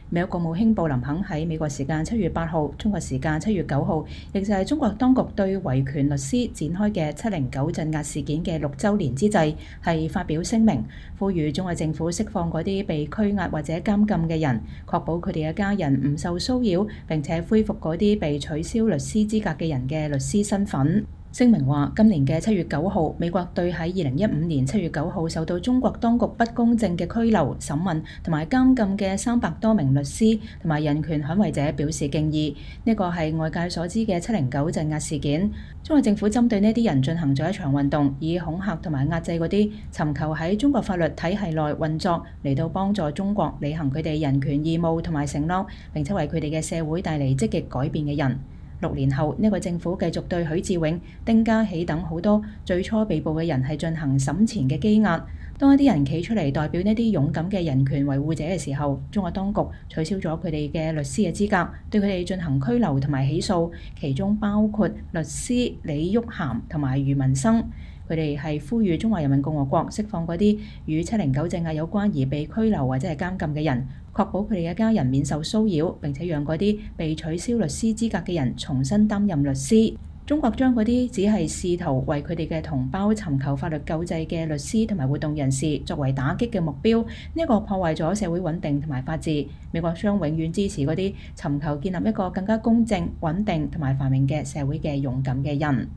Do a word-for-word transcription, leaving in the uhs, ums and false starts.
美國國務卿布林肯喺美國時間七月八號、中國時間七月九號，亦就係中國當局對維權律師展開嘅七零九鎮壓事件嘅六週年之際，係發表聲明，呼籲中國政府釋放嗰啲被拘押或者監禁嘅人，確保佢哋嘅家人唔受騷擾，並且恢復嗰啲被取消律師資格嘅人嘅律師身份。聲明話，今年嘅七月九號，美國對喺二零一五年七月九號受到中國當局不公正嘅拘留、審問同埋監禁嘅三百多名律師同埋人權捍衛者表示敬意。呢個係外界所知嘅七零九鎮壓事件。中國政府針對呢啲人進行咗一場運動，以恐嚇同埋壓制嗰啲尋求喺中國法律體系內運作，嚟到幫助中國履行佢哋人權義務同埋承諾，並且為佢哋嘅社會帶嚟積極改變嘅人。六年後，呢個政府繼續對許志永、丁家喜等好多最初被捕嘅人係進行審前嘅羈押。當一啲人企出嚟代表呢啲勇敢嘅人權維護者嘅時候，中國當局取消咗佢哋嘅律師嘅資格，對佢哋進行拘留同埋起訴，其中包括律師李旭涵同埋余文生。佢哋係呼籲中華人民共和國釋放嗰啲與七零九鎮壓有關而被拘留或者係監禁嘅人，確保佢哋嘅家人免受騷擾，並且讓嗰啲被取消律師資格嘅人重新擔任律師。中國將嗰啲只係試圖為佢哋嘅同胞尋求法律救濟嘅律師同埋活動人士作為打擊嘅目標，呢、這個破壞咗社會穩定同埋法治。美國將永遠支持嗰啲尋求建立一個更加公正、穩定同埋繁榮嘅社會嘅勇敢嘅人。